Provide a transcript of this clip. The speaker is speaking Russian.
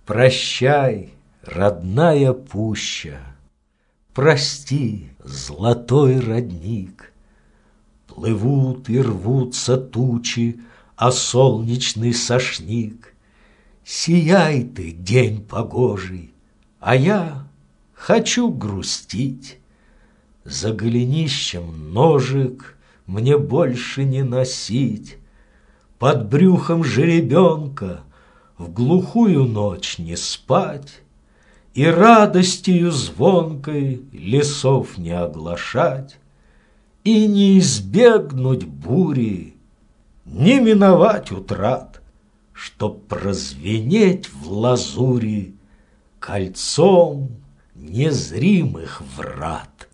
Прощай, родная пуща, прости, золотой родник. Плывут и рвутся тучи, а солнечный сошник. Сияй ты, день погожий, а я хочу грустить. За голенищем ножик мне больше не носить, под брюхом жеребенка в глухую ночь не спать и радостью звонкой лесов не оглашать, и не избегнуть бури, не миновать утрат, чтоб прозвенеть в лазури кольцом незримых врат.